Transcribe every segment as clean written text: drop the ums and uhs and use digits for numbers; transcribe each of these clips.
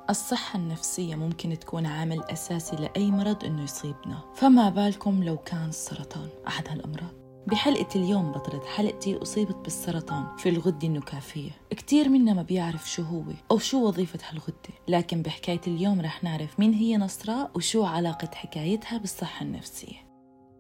الصحة النفسية ممكن تكون عامل أساسي لأي مرض إنه يصيبنا، فما بالكم لو كان السرطان أحد هالأمراض. بحلقة اليوم بطلة حلقتي أصيبت بالسرطان في الغدة النكافية. كتير منا ما بيعرف شو هو أو شو وظيفة هالغدة، لكن بحكاية اليوم رح نعرف مين هي نصراء وشو علاقة حكايتها بالصحة النفسية.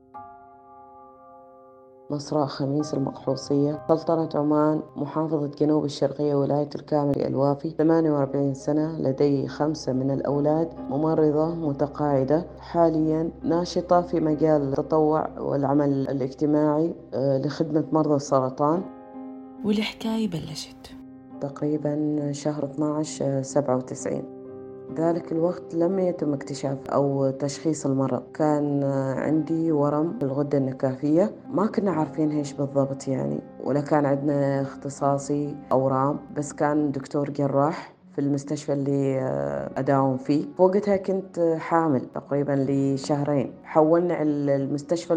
نصراء خميس المقحوصية، سلطنة عمان، محافظة جنوب الشرقية، ولاية الكامل الوافي، 48 سنة، لدي 5 من الأولاد، ممرضة متقاعدة، حاليا ناشطة في مجال التطوع والعمل الاجتماعي لخدمة مرضى السرطان. والحكاية بلشت تقريبا شهر 12/97. ذلك الوقت لم يتم اكتشاف أو تشخيص المرض. كان عندي ورم في الغدة النكافية، ما كنا عارفين إيش بالضبط يعني، ولا كان عندنا اختصاصي أورام، بس كان دكتور جراح في المستشفى اللي أداوم فيه. وقتها كنت حامل تقريبا لشهرين. حولنا المستشفى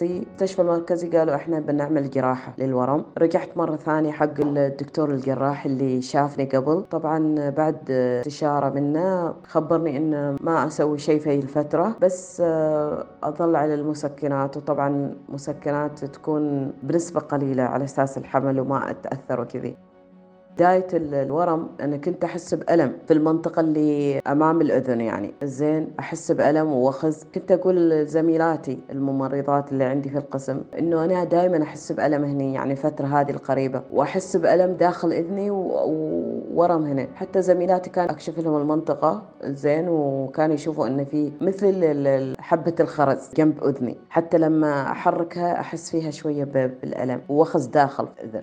المركزي قالوا إحنا بنعمل جراحة للورم. رجعت مرة ثانية حق الدكتور الجراح اللي شافني قبل. طبعا بعد استشارة منه خبرني إن ما أسوي شيء في الفترة، بس أظل على المسكنات، وطبعا مسكنات تكون بنسبة قليلة على أساس الحمل وما أتأثر وكذي. بداية الورم أنا كنت أحس بألم في المنطقة اللي أمام الأذن، يعني زين أحس بألم ووخز. كنت أقول لزميلاتي الممرضات اللي عندي في القسم إنه أنا دائما أحس بألم هني، يعني الفترة هذه القريبة، وأحس بألم داخل إذني وورم هنا. حتى زميلاتي كان أكشف لهم المنطقة زين، وكانوا يشوفوا إن في مثل حبة الخرز جنب أذني، حتى لما أحركها أحس فيها شوية بالألم ووخز داخل في الأذن.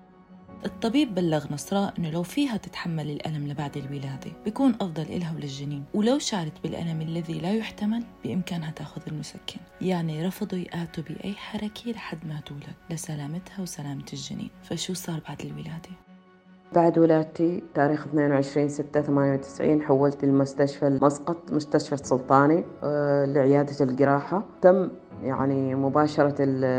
الطبيب بلغ نصراء إنه لو فيها تتحمل الألم لبعد الولادة بيكون أفضل إلها وللجنين، ولو شعرت بالألم الذي لا يحتمل بإمكانها تأخذ المسكن. يعني رفضوا يآتوا بأي حركة لحد ما تولد لسلامتها وسلامة الجنين. فشو صار بعد الولادة؟ بعد ولادتي تاريخ 22/6/98 حولت لمستشفى مسقط، مستشفى السلطاني لعيادة الجراحة. تم يعني مباشرة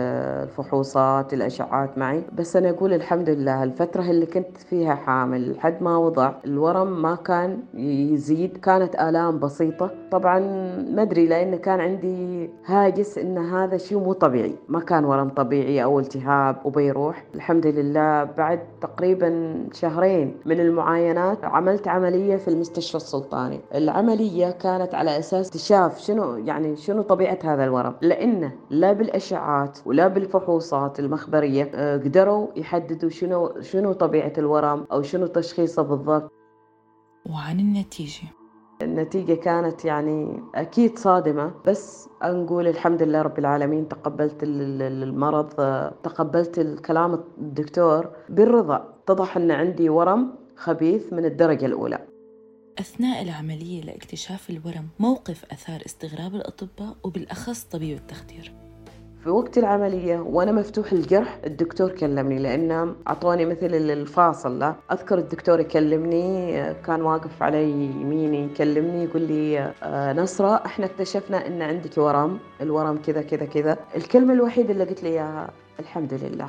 الفحوصات، الأشعات معي. بس أنا أقول الحمد لله الفترة اللي كنت فيها حامل لحد ما وضع الورم ما كان يزيد، كانت آلام بسيطة. طبعا ما أدري، لأن كان عندي هاجس إن هذا شيء مو طبيعي، ما كان ورم طبيعي أو التهاب وبيروح. الحمد لله بعد تقريبا شهرين من المعاينات عملت عملية في المستشفى السلطاني. العملية كانت على أساس اكتشاف شنو طبيعة هذا الورم، لأنه لا بالأشعات ولا بالفحوصات المخبرية قدروا يحددوا شنو طبيعة الورم أو شنو تشخيصه بالضبط. وعن النتيجة كانت يعني أكيد صادمة، بس نقول الحمد لله رب العالمين. تقبلت المرض، تقبلت الكلام الدكتور بالرضا. اتضح أن عندي ورم خبيث من الدرجة الأولى. أثناء العملية لاكتشاف الورم موقف أثار استغراب الأطباء وبالأخص طبيب التخدير. في وقت العملية وأنا مفتوح الجرح الدكتور كلمني، لأنه أعطوني مثل الفاصل. لا أذكر الدكتور يكلمني، كان واقف علي يميني يكلمني يقول لي نصرة إحنا اكتشفنا إن عندك ورم، الورم كذا كذا كذا. الكلمة الوحيدة اللي قلت لي إياها الحمد لله.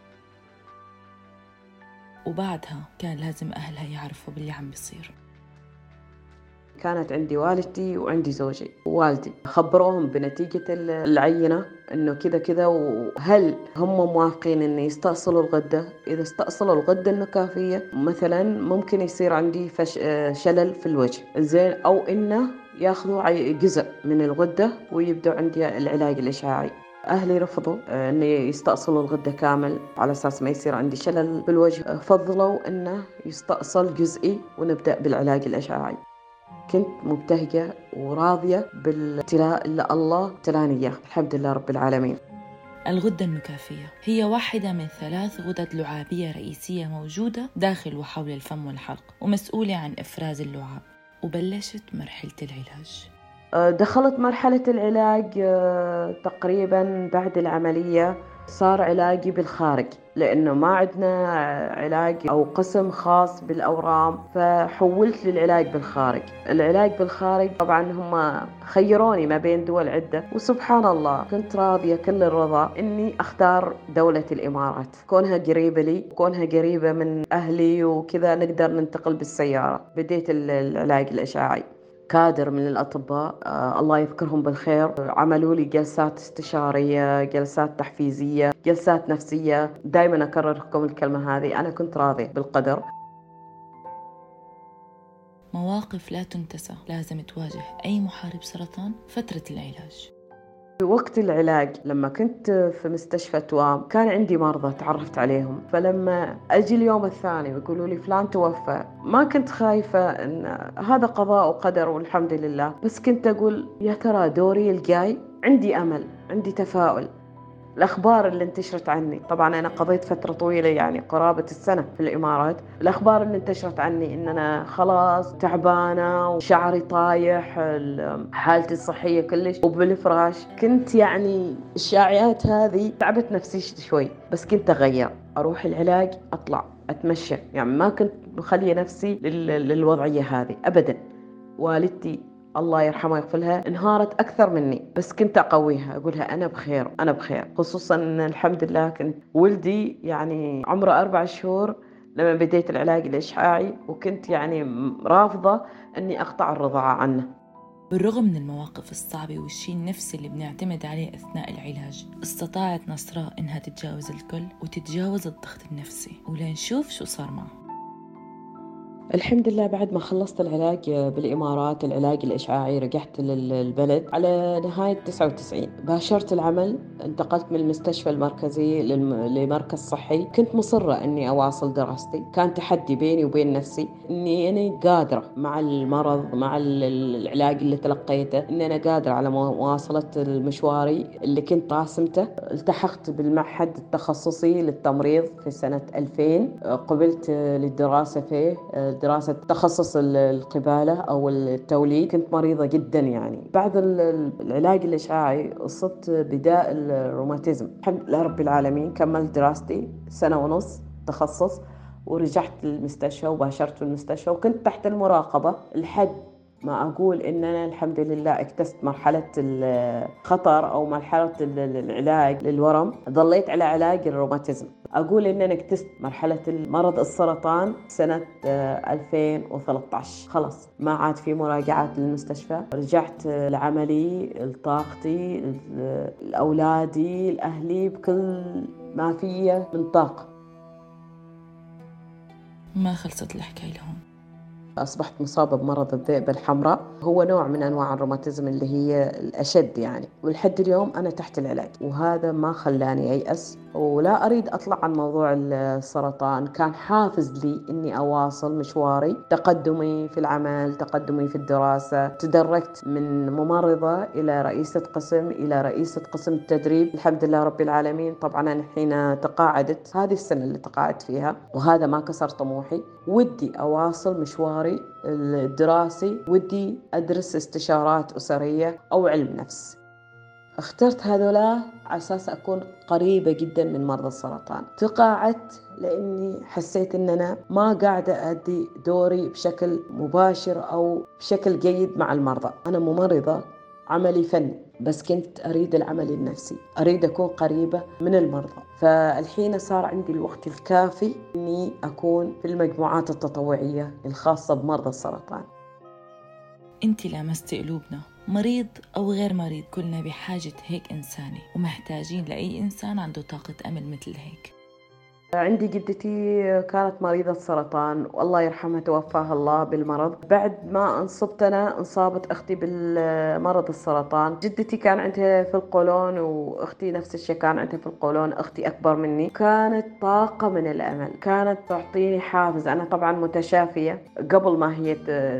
وبعدها كان لازم أهلها يعرفوا باللي عم بيصير. كانت عندي والدتي وعندي زوجي ووالدي، خبروهم بنتيجة العينة إنه كذا كذا، وهل هم موافقين إن يستأصلوا الغدة. إذا استأصلوا الغدة النكافية مثلا ممكن يصير عندي شلل في الوجه زين، أو إنه ياخذوا جزء من الغدة ويبدأ عندي العلاج الإشعاعي. أهلي رفضوا أن يستأصلوا الغدة كامل على أساس ما يصير عندي شلل بالوجه، فضلوا أنه يستأصل جزئي ونبدأ بالعلاج الإشعاعي. كنت مبتهجة وراضية بالابتلاء اللي الله ابتلاني إياه، الحمد لله رب العالمين. الغدة النكافية هي واحدة من 3 غدد لعابية رئيسية موجودة داخل وحول الفم والحلق، ومسؤولة عن إفراز اللعاب. وبلشت مرحلة العلاج. دخلت مرحلة العلاج تقريبا بعد العملية صار علاجي بالخارج، لأنه ما عندنا علاج أو قسم خاص بالأورام، فحولت للعلاج بالخارج. العلاج بالخارج طبعا هم خيروني ما بين دول عدة، وسبحان الله كنت راضية كل الرضا إني أختار دولة الإمارات، كونها قريبة لي، كونها قريبة من أهلي وكذا، نقدر ننتقل بالسيارة. بديت العلاج الإشعاعي. كادر من الأطباء الله يذكرهم بالخير عملوا لي جلسات استشارية، جلسات تحفيزية، جلسات نفسية. دائما أكرر لكم الكلمة هذه، أنا كنت راضية بالقدر. مواقف لا تنتسى لازم تواجه أي محارب سرطان فترة العلاج. في وقت العلاج لما كنت في مستشفى توام كان عندي مرضى تعرفت عليهم، فلما أجي اليوم الثاني ويقولوا لي فلان توفى، ما كنت خايفة إن هذا قضاء وقدر والحمد لله، بس كنت أقول يا ترى دوري الجاي. عندي أمل، عندي تفاؤل. الأخبار اللي انتشرت عني، طبعا أنا قضيت فترة طويلة يعني قرابة السنة في الإمارات، الأخبار اللي انتشرت عني إن أنا خلاص تعبانة وشعري طايح، حالتي الصحية كلش وبالفراش، كنت يعني الشائعات هذه تعبت نفسي شوي، بس كنت أغير، أروح العلاج، أطلع أتمشى، يعني ما كنت مخلية نفسي للوضعية هذه أبدا. والدتي الله يرحمها ويغفر لها انهارت أكثر مني، بس كنت أقويها أقولها أنا بخير أنا بخير، خصوصا أن الحمد لله كنت ولدي يعني عمره 4 شهور لما بديت العلاج الإشعاعي، وكنت يعني رافضة أني أقطع الرضاعة عنه. بالرغم من المواقف الصعبة والشي النفسي اللي بنعتمد عليه أثناء العلاج، استطاعت نصراء إنها تتجاوز الكل وتتجاوز الضغط النفسي، ولنشوف شو صار معه. الحمد لله بعد ما خلصت العلاج بالإمارات، العلاج الإشعاعي، رجعت للبلد على نهاية 99. باشرت العمل، انتقلت من المستشفى المركزي لمركز صحي. كنت مصرة أني أواصل دراستي، كان تحدي بيني وبين نفسي أني أنا قادرة مع المرض، مع العلاج اللي تلقيته، أني أنا قادرة على مواصلة المشواري اللي كنت راسمته. التحقت بالمعهد التخصصي للتمريض في سنة 2000، قبلت للدراسة فيه، دراسة تخصص القبالة أو التوليد. كنت مريضة جدا يعني. بعد العلاج الإشعاعي أصبت بداء الروماتيزم، الحمد لله رب العالمين كملت دراستي 1.5 تخصص، ورجعت للمستشفى وباشرت المستشفى، وكنت تحت المراقبة لحد ما أقول إن أنا الحمد لله اكتست مرحلة الخطر أو مرحلة العلاج للورم. ظليت على علاج الروماتيزم. أقول إن أنا اكتست مرحلة المرض السرطان سنة 2013. خلاص ما عاد في مراجعات للمستشفى، رجعت لعملي، لطاقتي، لأولادي، لأهلي، بكل ما فيه من طاقة. ما خلصت الحكاية لهون. أصبحت مصابة بمرض الذئبة الحمراء، هو نوع من أنواع الروماتيزم اللي هي الأشد يعني، ولحد اليوم أنا تحت العلاج، وهذا ما خلاني أيأس ولا أريد أطلع عن موضوع السرطان. كان حافز لي إني أواصل مشواري، تقدمي في العمل، تقدمي في الدراسة. تدرجت من ممرضة إلى رئيسة قسم، إلى رئيسة قسم التدريب، الحمد لله رب العالمين. طبعا أنا حين تقاعدت، هذه السنة اللي تقاعدت فيها، وهذا ما كسر طموحي. ودي أواصل مشواري الدراسي، ودي أدرس استشارات أسرية أو علم نفس. اخترت هذولا على أساس أكون قريبة جدا من مرضى السرطان. تقاعدت لأني حسيت أن أنا ما قاعدة أدي دوري بشكل مباشر أو بشكل جيد مع المرضى. أنا ممرضة، عملي فني، بس كنت أريد العمل النفسي، أريد أكون قريبة من المرضى. فالحين صار عندي الوقت الكافي أني أكون في المجموعات التطوعية الخاصة بمرضى السرطان. انتي لامستي قلوبنا، مريض أو غير مريض، كلنا بحاجة هيك إنساني، ومحتاجين لأي إنسان عنده طاقة أمل مثل هيك. عندي جدتي كانت مريضة سرطان والله يرحمها، توفاها الله بالمرض. بعد ما انصبت أنا، انصابت أختي بالمرض السرطان. جدتي كان عندها في القولون، وأختي نفس الشيء كان عندها في القولون، أختي أكبر مني. كانت طاقة من الأمل، كانت تعطيني حافز. أنا طبعا متشافية قبل ما هي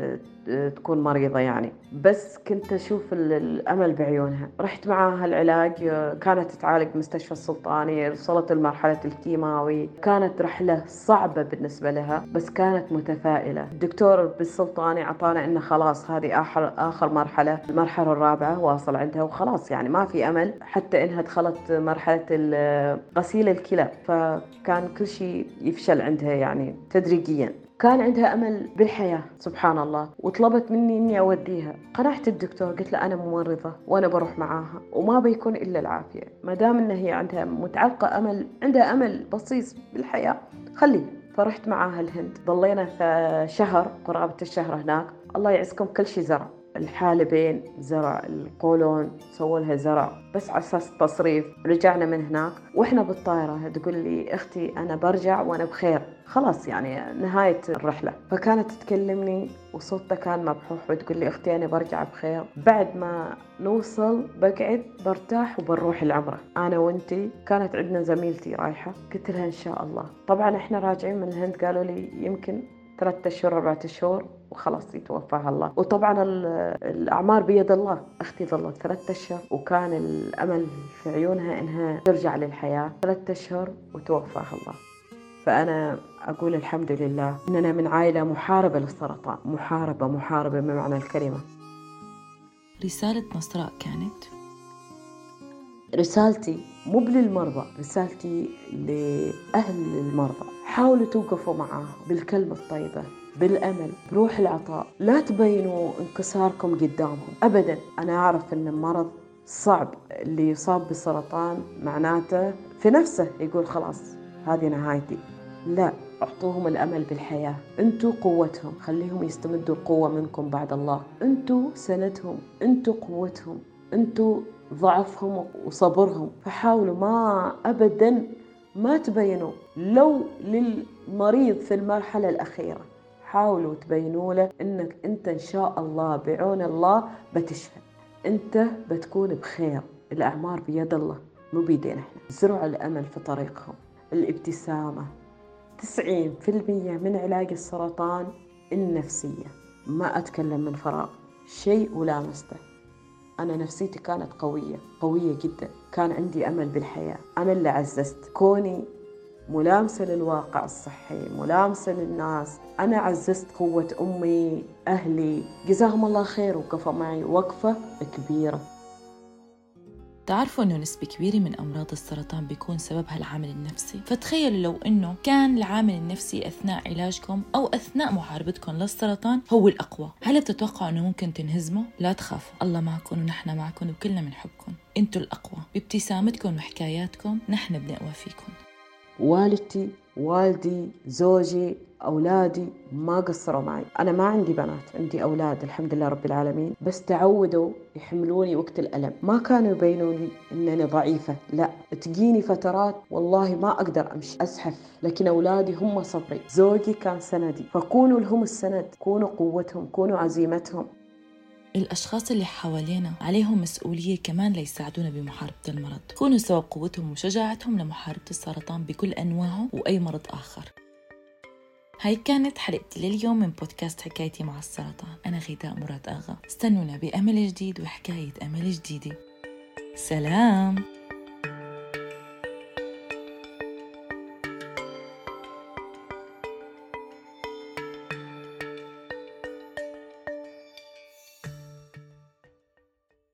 تكون مريضة يعني، بس كنت أشوف الأمل بعيونها. رحت معاها العلاج، كانت تتعالج بمستشفى السلطاني، وصلت لمرحلة الكيماوي. كانت رحلة صعبة بالنسبة لها بس كانت متفائلة. الدكتور بالسلطاني عطانا إنه خلاص هذه آخر مرحلة، المرحلة الرابعة واصل عندها وخلاص، يعني ما في أمل، حتى إنها دخلت مرحلة غسيل الكلى، فكان كل شيء يفشل عندها يعني تدريجيا. كان عندها أمل بالحياة سبحان الله، وطلبت مني إني أوديها. قنعت الدكتور، قلت له أنا ممرضة وأنا بروح معاها وما بيكون إلا العافية، ما دام إن هي عندها متعلقة أمل، عندها أمل بسيط بالحياة، خليه. فرحت معاها الهند، ضلينا في شهر، قرابة الشهر هناك. الله يعزكم كل شيء زرع، الحالبين زرع، القولون سووا لها زرع بس على أساس التصريف. رجعنا من هناك وإحنا بالطائرة تقول لي أختي أنا برجع وأنا بخير، خلاص يعني نهاية الرحلة. فكانت تكلمني وصوتها كان مبحوح وتقول لي أختي أنا برجع بخير، بعد ما نوصل بقعد برتاح وبنروح العمرة أنا وأنتي. كانت عندنا زميلتي رايحة، قلت لها إن شاء الله. طبعا إحنا راجعين من الهند قالوا لي يمكن 3 أشهر 4 أشهر وخلاص يتوفاها الله. وطبعا الأعمار بيد الله. أختي ظلت 3 أشهر وكان الأمل في عيونها إنها ترجع للحياة. 3 أشهر وتوفاها الله. فأنا أقول الحمد لله إننا من عائلة محاربة للسرطان، محاربة بمعنى الكلمة. رسالة نصراء كانت رسالتي مو للمرضى، رسالتي لأهل المرضى، حاولوا توقفوا معاه بالكلمة الطيبة، بالأمل، بروح العطاء. لا تبينوا انكساركم قدامهم أبدا. أنا أعرف أن المرض صعب، اللي يصاب بالسرطان معناته في نفسه يقول خلاص هذه نهايتي. لا، أعطوهم الأمل بالحياة. أنتوا قوتهم، خليهم يستمدوا القوة منكم بعد الله. أنتوا سندهم، أنتوا قوتهم، أنتوا ضعفهم وصبرهم. فحاولوا ما أبدا ما تبينوا لو للمريض في المرحلة الأخيرة، حاولوا تبينوا له إنك أنت إن شاء الله بعون الله بتشفى، أنت بتكون بخير. الأعمار بيد الله مو بيدينا إحنا. زرعوا الأمل في طريقهم، الابتسامة. 90% من علاج السرطان النفسية، ما أتكلم من فراغ، شيء ولامسته. أنا نفسيتي كانت قوية جدا، كان عندي أمل بالحياة. أنا اللي عززت كوني ملامسة للواقع الصحي، ملامسة للناس. أنا عززت قوة أمي، أهلي جزاهم الله خير، وقفوا معي وقفة كبيرة. تعرفوا أنه نسبة كبيرة من أمراض السرطان بيكون سببها العامل النفسي. فتخيلوا لو أنه كان العامل النفسي أثناء علاجكم أو أثناء محاربتكم للسرطان هو الأقوى، هل بتتوقعوا أنه ممكن تنهزموا؟ لا تخافوا، الله معكم ونحن معكم وكلنا بنحبكم. أنتوا الأقوى، بابتسامتكم وحكاياتكم نحن بنقوى فيكم. والدتي، والدي، زوجي، أولادي ما قصروا معي. أنا ما عندي بنات، عندي أولاد الحمد لله رب العالمين، بس تعودوا يحملوني وقت الألم. ما كانوا يبينوا لي إنني ضعيفة، لا، تجيني فترات والله ما أقدر أمشي أزحف، لكن أولادي هم صبري، زوجي كان سندي. فكونوا لهم السند، كونوا قوتهم، كونوا عزيمتهم. الأشخاص اللي حوالينا عليهم مسؤولية كمان ليساعدونا بمحاربة المرض، كونوا سبب قوتهم وشجاعتهم لمحاربة السرطان بكل أنواعه وأي مرض آخر. هاي كانت حلقتي لليوم من بودكاست حكايتي مع السرطان. أنا غيداء مراد آغا، استنونا بأمل جديد وحكاية أمل جديدة. سلام.